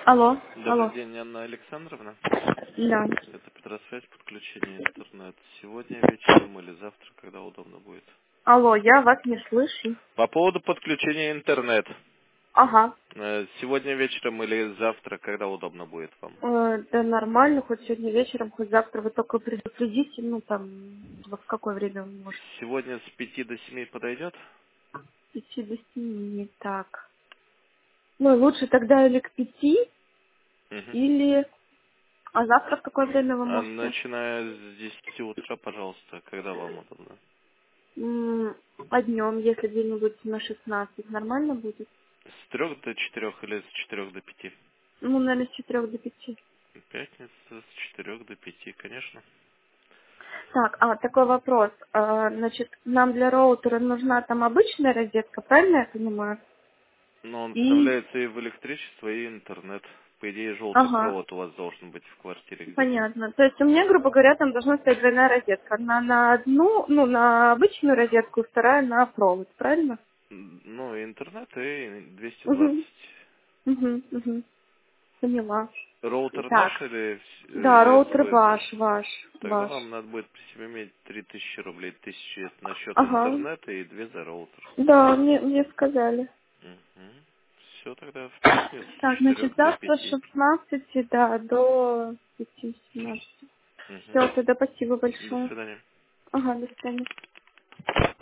Алло, Добрый алло. день, Анна Александровна. Да. Это Петросвязь, подключение интернет. Сегодня вечером или завтра, когда удобно будет. Алло, я вас не слышу. По поводу подключения интернет. Ага. Сегодня вечером или завтра, когда удобно будет вам? Да нормально, хоть сегодня вечером, хоть завтра. Вы только предупредите, ну там, в какое время вы можете. Сегодня с 5 до 7 подойдет? С 5 до 7 не так. Ну, лучше тогда или к 5, Мгм. или... А завтра в какое время вы можете? Начиная с 10 утра, пожалуйста, когда вам удобно. А днем, если где-нибудь на 16, нормально будет? С 3 до 4 или с 4 до 5? Ну, наверное, с 4 до 5. Пятница с 4 до 5, конечно. Так, такой вопрос. Значит, нам для роутера нужна там обычная розетка, правильно я понимаю? Но он И, вставляется и в электричество, и интернет. По идее, желтый ага, провод у вас должен быть в квартире где-то. понятно. То есть у меня, грубо говоря, там должна стоять двойная розетка. Одна на одну, ну, на обычную розетку, вторая на провод, правильно? Ну, и интернет, и 220. Угу, угу. Поняла. Роутер Так, наш или, да, или роутер свой ваш, взять? Тогда ваш. вам надо будет при себе иметь 3000 рублей. 1000 это на счет Ага, интернета и 2 за роутер. да, мне сказали. Все, тогда в пятницу Так, с значит, 4 до завтра с 5. 16, да, до 5-17. Мгм. Все, тогда спасибо До большое. свидания. Ага, до свидания.